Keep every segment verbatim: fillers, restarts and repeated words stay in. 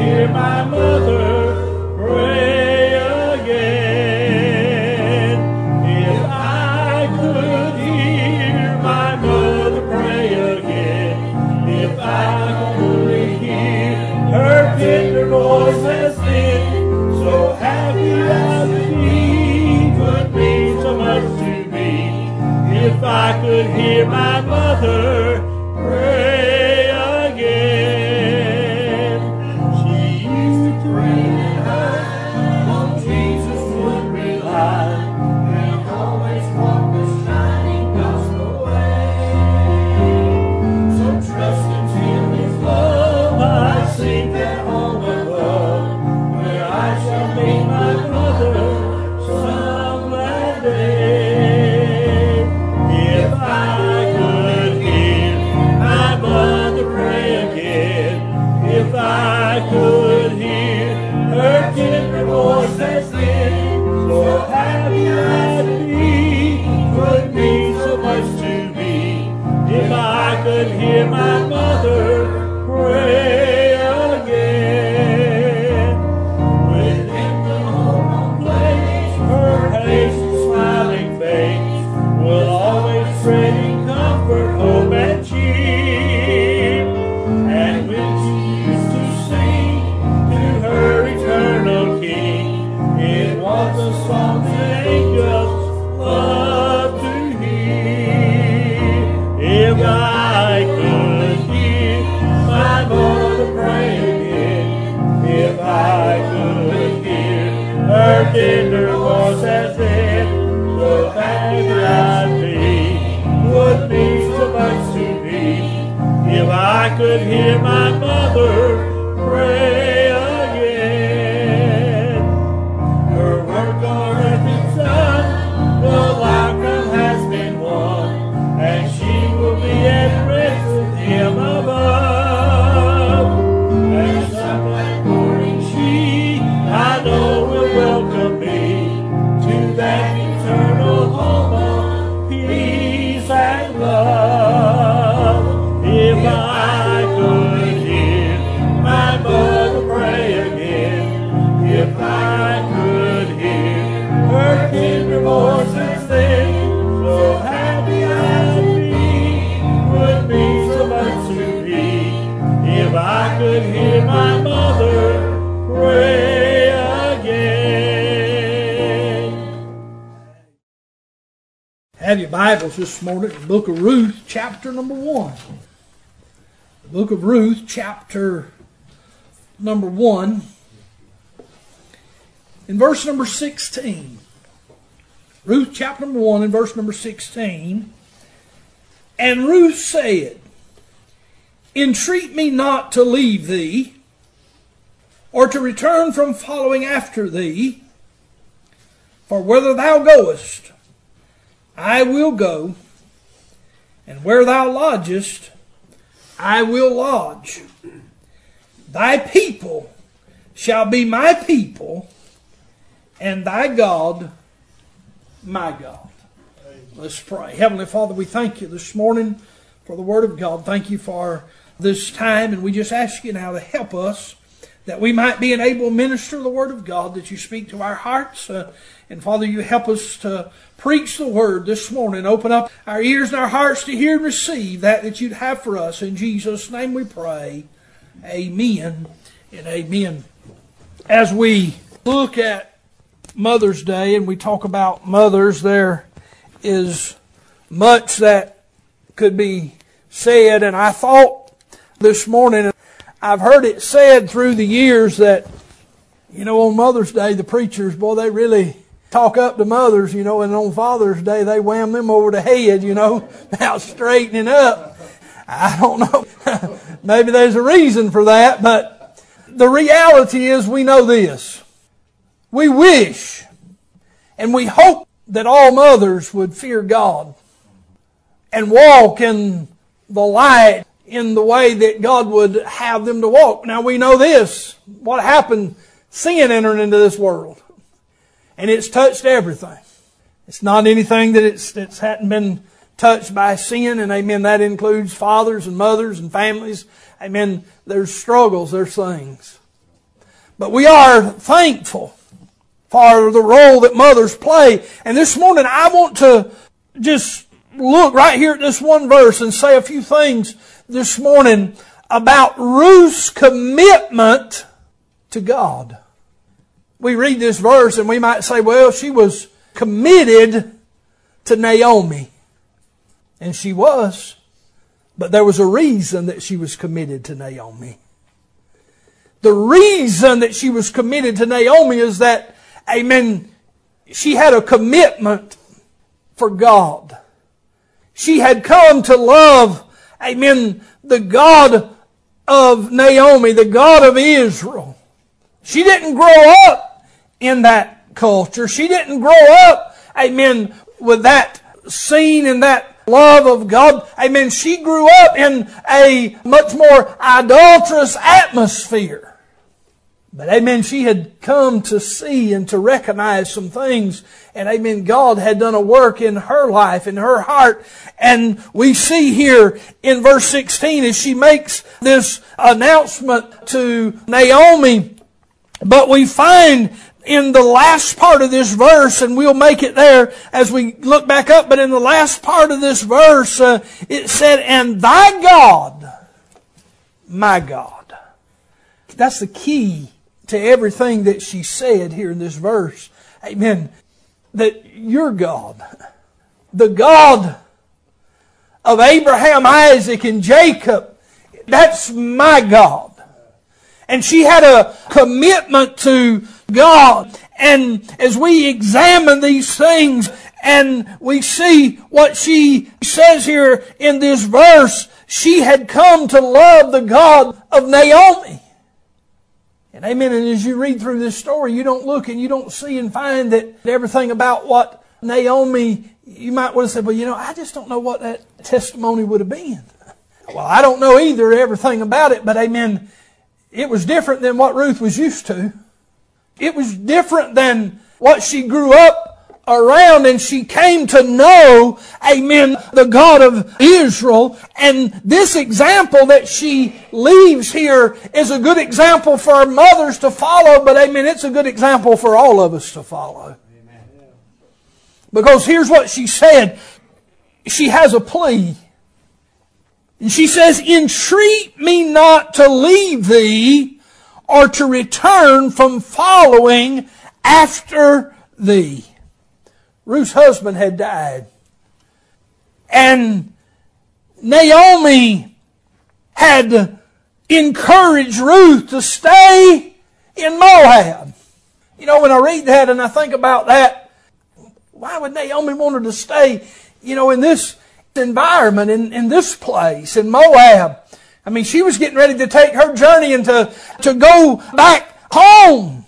hear my mother pray again, if I could hear my mother pray again, if I could hear her tender voice as then, so happy as she would mean so much to me, if I could hear my mother pray again. She used to pray that on Jesus would rely, and always walk the shining gospel way. So trust until His love, I seek that home above, where I shall meet my mother some glad day. If I could hear my mother pray again, if I could hear her tender voice as then, so happy I'd be, would mean so much to me, if I could hear my mother pray again. Within the home place, her patient smiling face will always spreading comfort, hope, and cheer. And when she used to sing to her eternal King, it was a song that angels love to hear. If I could hear my mother pray again, if I could hear her tender voice as then, so happy I'd be, would mean so much to me, if I could hear my mother pray again. Her work on earth is done, the outcome has been won, and she will be at rest with Him above. And some that morning she, I know, will welcome me to that eternal home of peace and love. If I could hear my mother pray again, if I could hear her tender voices then, so happy I'd be, would mean so much to me, if I could hear my mother pray again. Have your Bibles this morning, the book of Ruth, chapter number one. The book of Ruth, chapter number one, in verse number sixteen. Ruth, chapter number one, in verse number sixteen. And Ruth said, entreat me not to leave thee, or to return from following after thee, for whither thou goest, I will go, and where thou lodgest, I will lodge. Thy people shall be my people, and thy God my God. Let's pray. Heavenly Father, we thank you this morning for the Word of God. Thank you for this time, and we just ask you now to help us, that we might be an able minister of the Word of God, that you speak to our hearts. Uh, and Father, you help us to preach the Word this morning. Open up our ears and our hearts to hear and receive that that you'd have for us. In Jesus' name we pray. Amen and amen. As we look at Mother's Day and we talk about mothers, there is much that could be said. And I thought this morning, I've heard it said through the years that, you know, on Mother's Day, the preachers, boy, they really talk up to mothers, you know, and on Father's Day, they wham them over the head, you know, about straightening up. I don't know. Maybe there's a reason for that, but the reality is we know this. We wish and we hope that all mothers would fear God and walk in the light in the way that God would have them to walk. Now we know this. What happened? Sin entered into this world. And it's touched everything. It's not anything that it's, that's hadn't been touched by sin. And amen, that includes fathers and mothers and families. Amen, there's struggles, there's things. But we are thankful for the role that mothers play. And this morning I want to just look right here at this one verse and say a few things this morning about Ruth's commitment to God. We read this verse and we might say, well, she was committed to Naomi. And she was. But there was a reason that she was committed to Naomi. The reason that she was committed to Naomi is that, amen, she had a commitment for God. She had come to love, amen, the God of Naomi, the God of Israel. She didn't grow up in that culture. She didn't grow up, amen, with that scene and that love of God. Amen. She grew up in a much more idolatrous atmosphere. But amen, she had come to see and to recognize some things. And amen, God had done a work in her life, in her heart. And we see here in verse sixteen as she makes this announcement to Naomi. But we find in the last part of this verse, and we'll make it there as we look back up, but in the last part of this verse, uh, it said, and thy God, my God. That's the key to everything that she said here in this verse. Amen. That your God, the God of Abraham, Isaac, and Jacob, that's my God. And she had a commitment to God. And as we examine these things and we see what she says here in this verse, she had come to love the God of Naomi. And amen. And as you read through this story, you don't look and you don't see and find that everything about what Naomi, you might want to say, well, you know, I just don't know what that testimony would have been. Well, I don't know either everything about it, but amen, it was different than what Ruth was used to. It was different than what she grew up around, and she came to know, amen, the God of Israel. And this example that she leaves here is a good example for our mothers to follow, but amen, it's a good example for all of us to follow. Amen. Because here's what she said. She has a plea. And she says, entreat me not to leave thee or to return from following after thee. Ruth's husband had died. And Naomi had encouraged Ruth to stay in Moab. You know, when I read that and I think about that, why would Naomi want her to stay, you know, in this environment, in, in this place, in Moab? I mean, she was getting ready to take her journey and to, to go back home.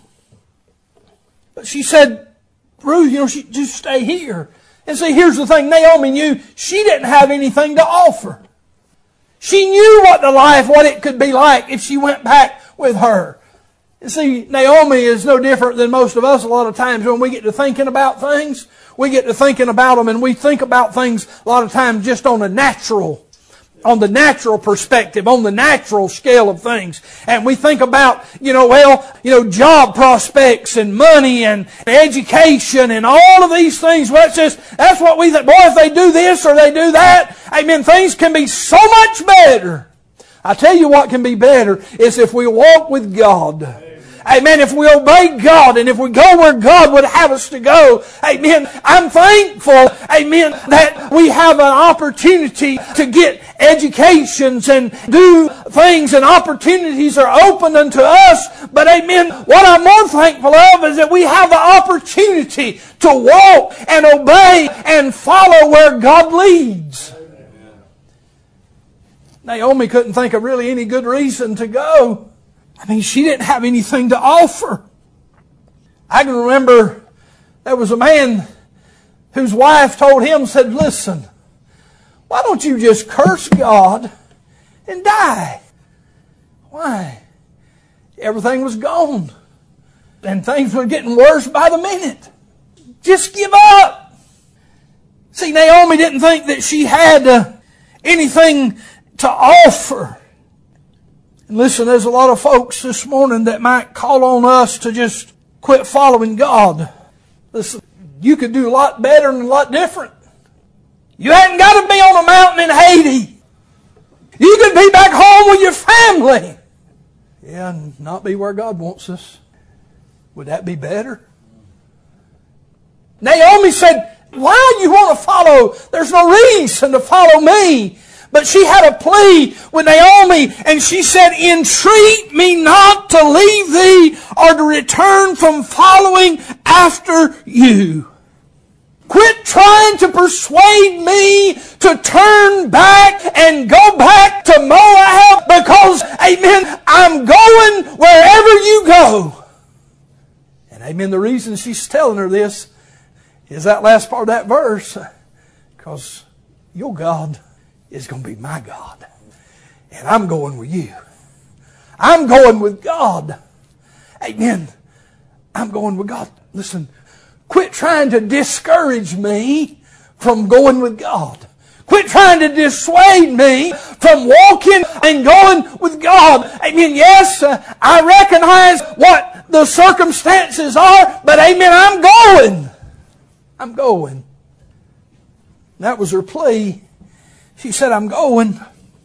But she said, Ruth, you know, she just stay here. And see, here's the thing. Naomi knew she didn't have anything to offer. She knew what the life, what it could be like if she went back with her. And see, Naomi is no different than most of us a lot of times when we get to thinking about things. We get to thinking about them and we think about things a lot of times just on a natural on the natural perspective, on the natural scale of things. And we think about, you know, well, you know, job prospects and money and education and all of these things. Well, it's just, that's what we think. Boy, if they do this or they do that, amen, things can be so much better. I tell you what can be better is if we walk with God. Amen. If we obey God and if we go where God would have us to go. Amen. I'm thankful, amen, that we have an opportunity to get educations and do things, and opportunities are open unto us. But amen, what I'm more thankful of is that we have the opportunity to walk and obey and follow where God leads. Amen. Naomi couldn't think of really any good reason to go. I mean, she didn't have anything to offer. I can remember there was a man whose wife told him, said, listen, why don't you just curse God and die? Why? Everything was gone. And things were getting worse by the minute. Just give up. See, Naomi didn't think that she had uh, anything to offer. And listen, there's a lot of folks this morning that might call on us to just quit following God. Listen, you could do a lot better and a lot different. You hadn't got to be on a mountain in Haiti. You could be back home with your family. Yeah, and not be where God wants us. Would that be better? Naomi said, why do you want to follow? There's no reason to follow me. But she had a plea with Naomi, and she said, entreat me not to leave thee or to return from following after you. Quit trying to persuade me to turn back and go back to Moab because, amen, I'm going wherever you go. And amen, the reason she's telling her this is that last part of that verse. Because your God is going to be my God. And I'm going with you. I'm going with God. Amen. I'm going with God. Listen, quit trying to discourage me from going with God. Quit trying to dissuade me from walking and going with God. Amen. Yes, uh, I recognize what the circumstances are, but amen, I'm going. I'm going. That was her plea. She said, I'm going.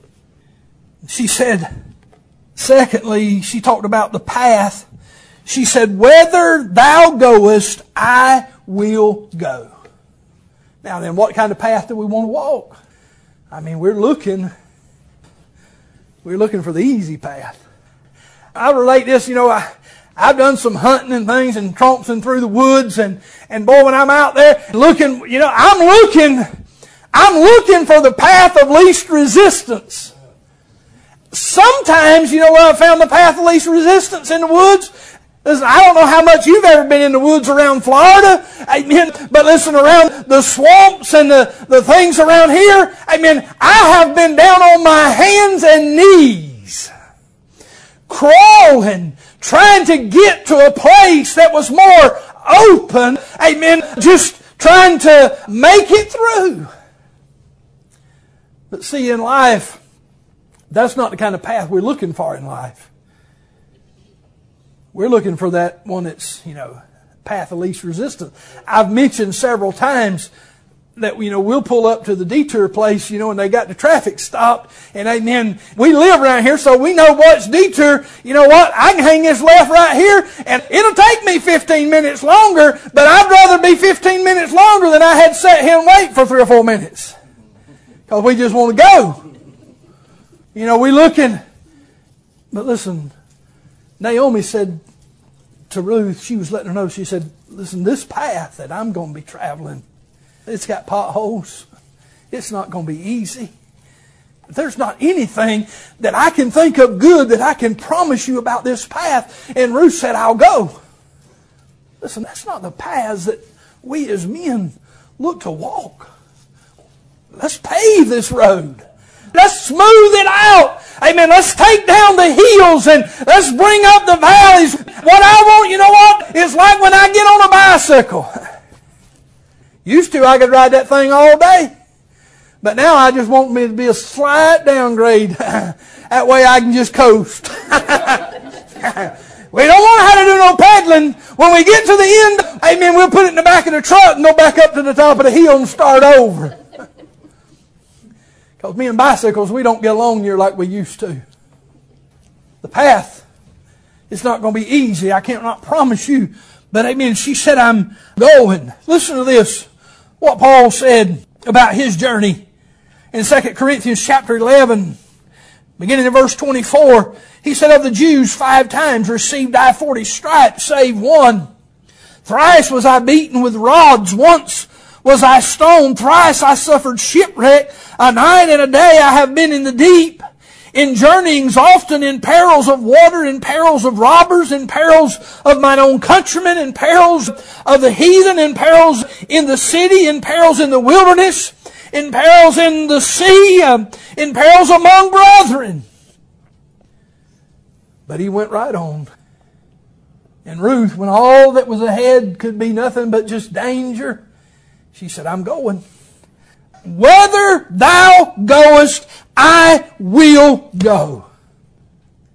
She said, secondly, she talked about the path. She said, whither thou goest, I will go. Now then, what kind of path do we want to walk? I mean, we're looking, we're looking for the easy path. I relate this, you know, I, I've done some hunting and things and tromping through the woods, and, and boy, when I'm out there looking, you know, I'm looking, I'm looking for the path of least resistance. Sometimes, you know where I found the path of least resistance? In the woods. Listen, I don't know how much you've ever been in the woods around Florida, amen, but listen, around the swamps and the, the things around here, amen, I have been down on my hands and knees, crawling, trying to get to a place that was more open, amen, just trying to make it through. But see, in life, that's not the kind of path we're looking for in life. We're looking for that one that's, you know, path of least resistance. I've mentioned several times that, you know, we'll pull up to the detour place, you know, and they got the traffic stopped. And amen, we live around here, so we know what's detour. You know what? I can hang this left right here, and it'll take me fifteen minutes longer, but I'd rather be fifteen minutes longer than I had sat here and wait for three or four minutes. Because we just want to go. You know, we looking. But listen, Naomi said to Ruth, she was letting her know, she said, listen, this path that I'm going to be traveling, it's got potholes. It's not going to be easy. There's not anything that I can think of good that I can promise you about this path. And Ruth said, I'll go. Listen, that's not the paths that we as men look to walk. Let's pave this road. Let's smooth it out. Amen. Let's take down the hills and let's bring up the valleys. What I want, you know what? It's like when I get on a bicycle. Used to, I could ride that thing all day. But now I just want me to be a slight downgrade. That way I can just coast. We don't want to have to do no pedaling. When we get to the end, amen, we'll put it in the back of the truck and go back up to the top of the hill and start over. Because me and bicycles, we don't get along near like we used to. The path, it's not going to be easy. I can't not promise you. But amen, she said, I'm going. Listen to this. What Paul said about his journey. In Second Corinthians chapter eleven, beginning in verse twenty-four, he said, of the Jews five times received I forty stripes, save one. Thrice was I beaten with rods. Once was I stoned. Thrice I suffered shipwreck. A night and a day I have been in the deep. In journeyings often, in perils of water, in perils of robbers, in perils of mine own countrymen, in perils of the heathen, in perils in the city, in perils in the wilderness, in perils in the sea, um, in perils among brethren. But he went right on. And Ruth, when all that was ahead could be nothing but just danger, she said, I'm going. Whither thou goest, I will go.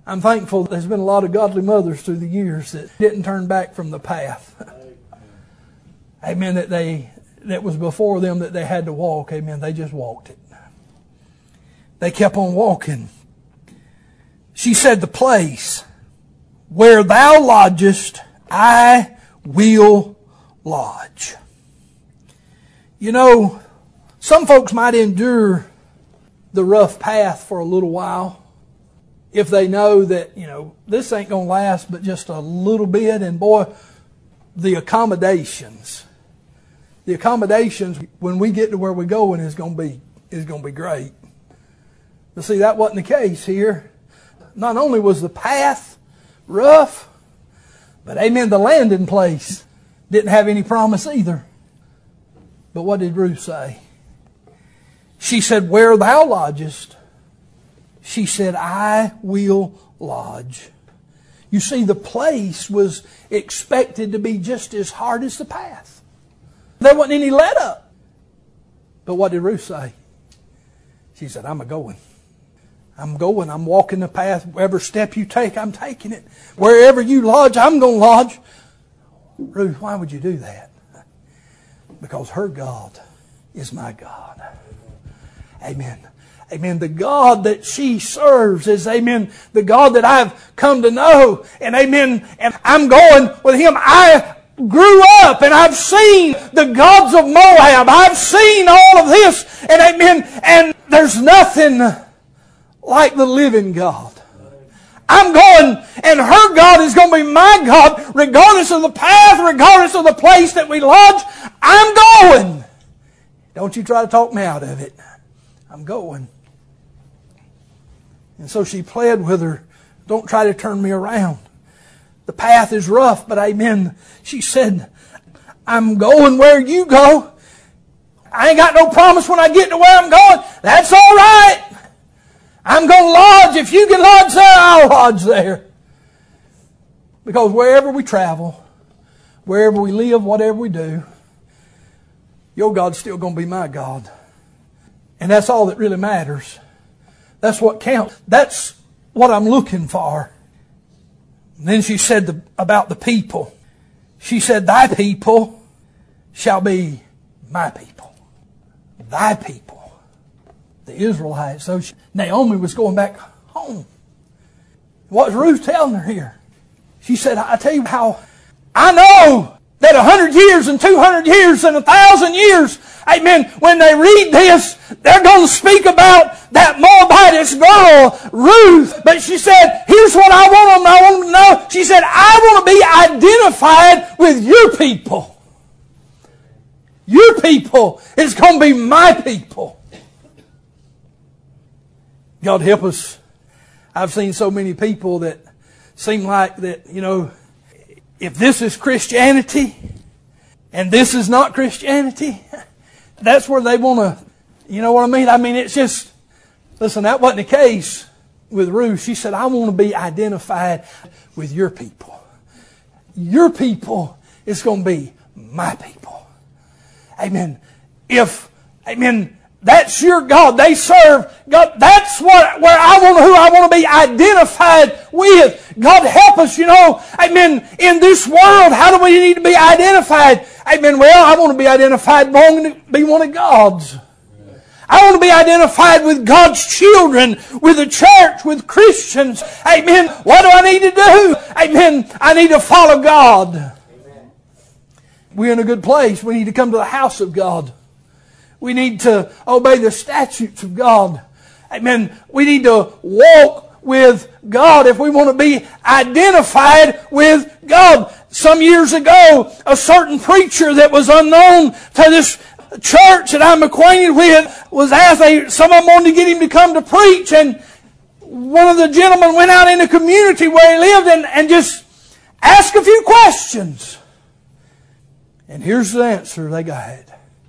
I'm thankful there's been a lot of godly mothers through the years that didn't turn back from the path. Amen. That they, that was before them that they had to walk. Amen. They just walked it. They kept on walking. She said, the place where thou lodgest, I will lodge. You know, some folks might endure the rough path for a little while if they know that, you know, this ain't going to last but just a little bit. And boy, the accommodations, the accommodations when we get to where we're going is going to be, is going to be great. But see, that wasn't the case here. Not only was the path rough, but amen, the landing place didn't have any promise either. But what did Ruth say? She said, where thou lodgest, she said, I will lodge. You see, the place was expected to be just as hard as the path. There wasn't any let up. But what did Ruth say? She said, I'm a-going. I'm going. I'm walking the path. Wherever step you take, I'm taking it. Wherever you lodge, I'm going to lodge. Ruth, why would you do that? Because her God is my God. Amen. Amen. The God that she serves is, amen, the God that I've come to know. And amen. And I'm going with Him. I grew up and I've seen the gods of Moab. I've seen all of this. And amen. And there's nothing like the living God. I'm going, and her God is going to be my God, regardless of the path, regardless of the place that we lodge. I'm going. Don't you try to talk me out of it. I'm going. And so she pled with her, don't try to turn me around. The path is rough, but amen. She said, I'm going where you go. I ain't got no promise when I get to where I'm going. That's all right. I'm going to lodge. If you can lodge there, I'll lodge there. Because wherever we travel, wherever we live, whatever we do, your God's still going to be my God. And that's all that really matters. That's what counts. That's what I'm looking for. And then she said the, about the people. She said, thy people shall be my people. Thy people. The Israelites. So she, Naomi was going back home. What was Ruth telling her here? She said, I tell you how I know that a hundred years and two hundred years and a thousand years, amen, when they read this, they're going to speak about that Moabitess girl, Ruth. But she said, here's what I want them, I want them to know. She said, I want to be identified with your people. Your people is going to be my people. God help us. I've seen so many people that seem like that, you know, if this is Christianity and this is not Christianity, that's where they want to, you know what I mean? I mean, it's just, listen, that wasn't the case with Ruth. She said, I want to be identified with your people. Your people is going to be my people. Amen. If, amen, that's your God. They serve God. That's what where I want who I want to be identified with. God help us, you know. Amen. In this world, how do we need to be identified? Amen. Well, I want to be identified wanting to be one of God's. I want to be identified with God's children, with the church, with Christians. Amen. What do I need to do? Amen. I need to follow God. Amen. We're in a good place. We need to come to the house of God. We need to obey the statutes of God. Amen. We need to walk with God if we want to be identified with God. Some years ago, a certain preacher that was unknown to this church that I'm acquainted with was asked, they, some of them wanted to get him to come to preach, and one of the gentlemen went out in the community where he lived and, and just asked a few questions. And here's the answer they got.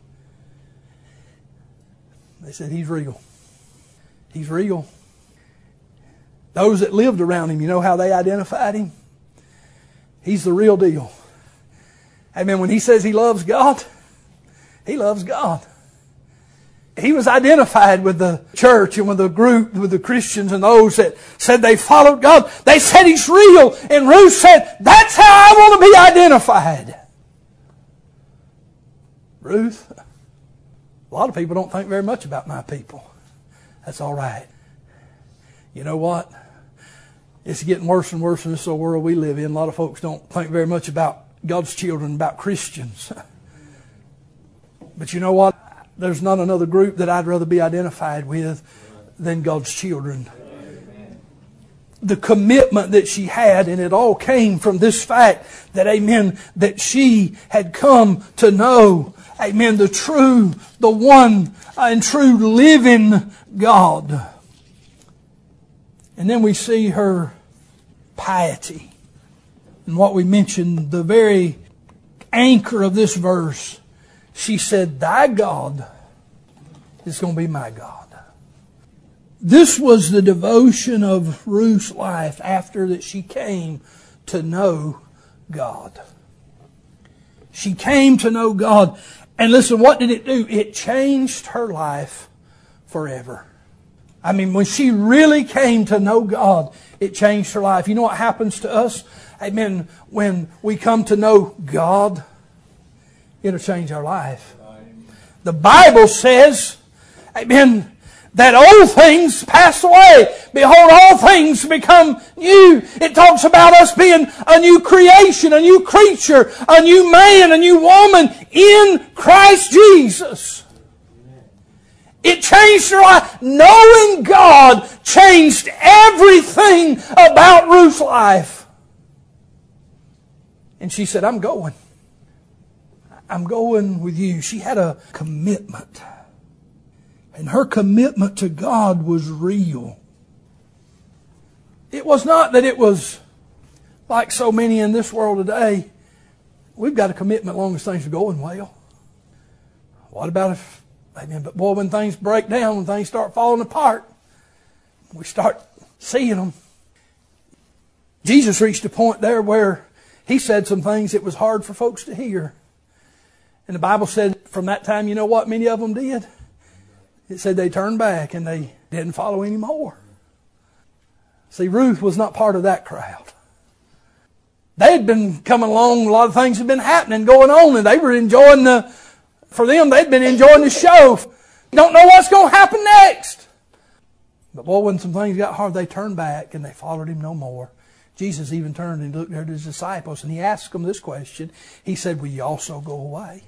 They said, he's real. He's real. Those that lived around him, you know how they identified him? He's the real deal. Amen. When he says he loves God, he loves God. he was identified with the church and with the group, with the Christians and those that said they followed God. They said He's real. And Ruth said, that's how I want to be identified. Ruth, a lot of people don't think very much about my people. That's all right. You know what? It's getting worse and worse in this old world we live in. A lot of folks don't think very much about God's children, about Christians. But you know what? There's not another group that I'd rather be identified with than God's children. The commitment that she had, and it all came from this fact that, amen, that she had come to know, amen, the true, the one and true living God. And then we see her piety. And what we mentioned, the very anchor of this verse, she said, thy God is going to be my God. This was the devotion of Ruth's life after that she came to know God. She came to know God. And listen, what did it do? It changed her life forever. I mean, when she really came to know God, it changed her life. You know what happens to us? Amen. When we come to know God, it'll change our life. The Bible says, amen, that old things pass away. Behold, all things become new. It talks about us being a new creation, a new creature, a new man, a new woman in Christ Jesus. It changed her life. Knowing God changed everything about Ruth's life. And she said, I'm going. I'm going with you. She had a commitment. And her commitment to God was real. It was not that it was like so many in this world today. We've got a commitment as long as things are going well. What about if, amen, but boy, when things break down, when things start falling apart, we start seeing them. Jesus reached a point there where He said some things that was hard for folks to hear. And the Bible said from that time, you know what many of them did? It said they turned back and they didn't follow anymore. See, Ruth was not part of that crowd. They had been coming along, a lot of things had been happening, going on, and they were enjoying the, for them, they'd been enjoying the show. Don't know what's going to happen next. But boy, when some things got hard, they turned back and they followed Him no more. Jesus even turned and looked at His disciples and He asked them this question. He said, will you also go away?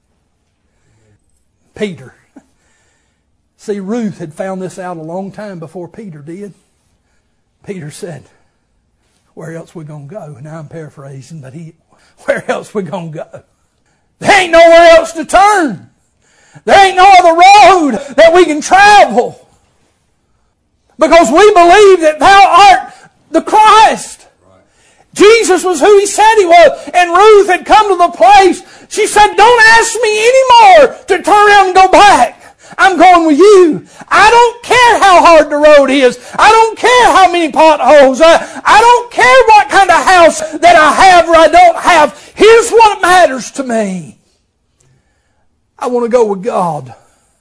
Peter. See, Ruth had found this out a long time before Peter did. Peter said, where else we going to go? Now I'm paraphrasing, but he, where else we going to go? There ain't nowhere else to turn. There ain't no other road that we can travel. Because we believe that Thou art the Christ. Right. Jesus was who He said He was. And Ruth had come to the place, she said, don't ask me anymore to turn around and go back. I'm going with you. I don't care how hard the road is. I don't care how many potholes. I, I don't care what kind of house that I have or I don't have. Here's what matters to me. I want to go with God.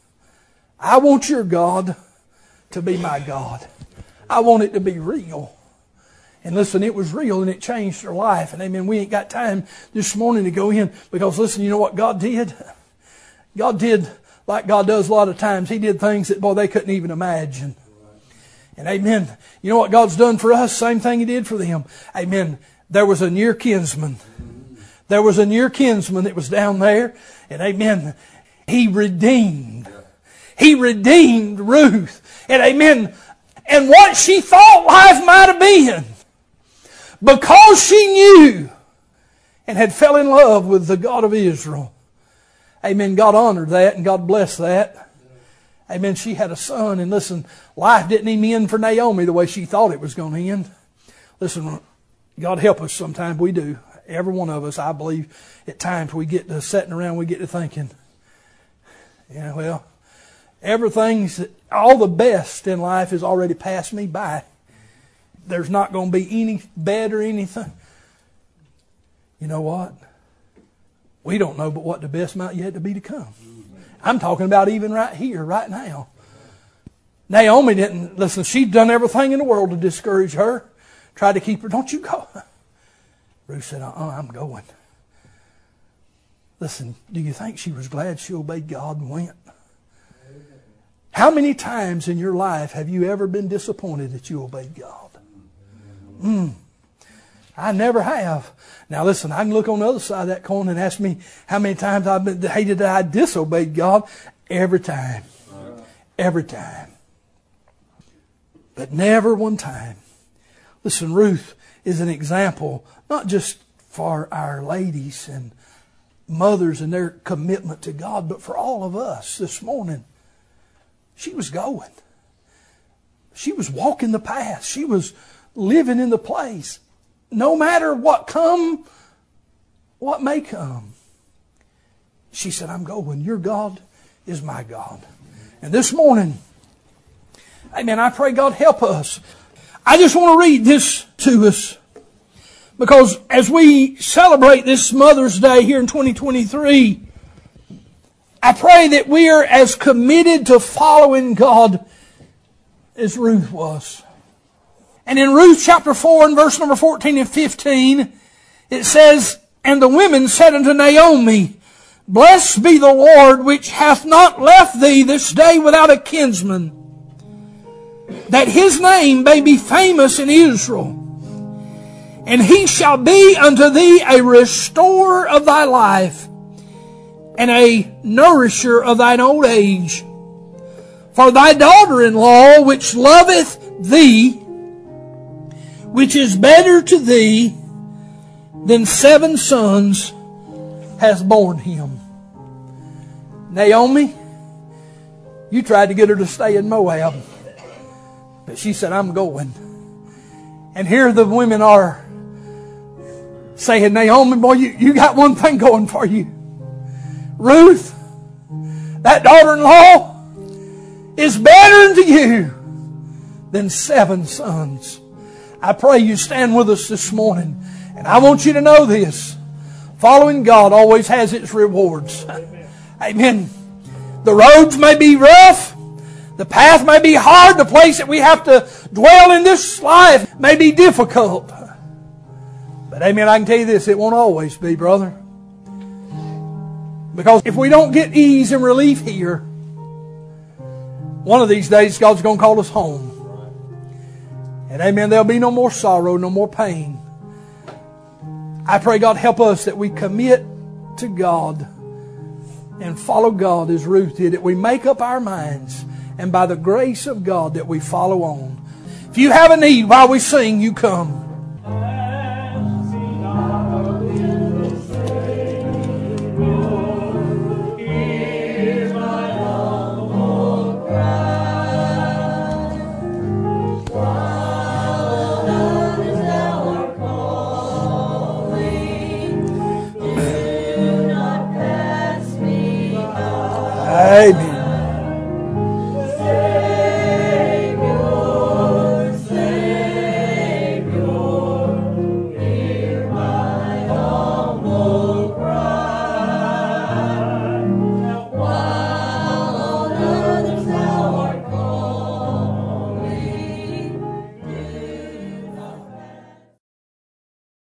I want your God to be my God. I want it to be real. And listen, it was real and it changed her life. And amen, we ain't got time this morning to go in because listen, you know what God did? God did like God does a lot of times. He did things that, boy, they couldn't even imagine. And amen, you know what God's done for us? Same thing He did for them. Amen. There was a near kinsman. There was a near kinsman that was down there. And amen, He redeemed. He redeemed Ruth. And amen, and what she thought life might have been, because she knew and had fell in love with the God of Israel. Amen. God honored that and God blessed that. Amen. She had a son, and listen, life didn't even end for Naomi the way she thought it was going to end. Listen, God help us sometimes. We do. Every one of us, I believe, at times we get to sitting around, we get to thinking, yeah, well, everything's, all the best in life has already passed me by. There's not going to be any better anything. You know what? We don't know but what the best might yet to be to come. I'm talking about even right here, right now. Naomi didn't, listen, she'd done everything in the world to discourage her. Tried to keep her, don't you go. Ruth said, uh-uh, I'm going. Listen, do you think she was glad she obeyed God and went? How many times in your life have you ever been disappointed that you obeyed God? Mm. I never have. Now listen, I can look on the other side of that coin and ask me how many times I've been hated that I disobeyed God. Every time. Every time. But never one time. Listen, Ruth is an example, not just for our ladies and mothers and their commitment to God, but for all of us this morning. She was going. She was walking the path. She was living in the place. No matter what come, what may come. She said, I'm going. Your God is my God. And this morning, amen, I pray God help us. I just want to read this to us. Because as we celebrate this Mother's Day here in twenty twenty-three, I pray that we are as committed to following God as Ruth was. And in Ruth chapter four and verse number fourteen and fifteen, it says, And the women said unto Naomi, Blessed be the Lord, which hath not left thee this day without a kinsman, that his name may be famous in Israel. And he shall be unto thee a restorer of thy life, and a nourisher of thine old age. For thy daughter-in-law, which loveth thee, which is better to thee than seven sons, has borne him. Naomi, you tried to get her to stay in Moab, but she said, I'm going. And here the women are saying, Naomi, boy, you, you got one thing going for you. Ruth, that daughter-in-law is better unto you than seven sons. I pray you stand with us this morning. And I want you to know this. Following God always has its rewards. Amen. Amen. The roads may be rough. The path may be hard. The place that we have to dwell in this life may be difficult. But amen, I can tell you this, it won't always be, brother. Because if we don't get ease and relief here, one of these days God's going to call us home. And amen, there'll be no more sorrow, no more pain. I pray God help us that we commit to God and follow God as Ruth did, that we make up our minds, and by the grace of God that we follow on. If you have a need while we sing, you come. Amen.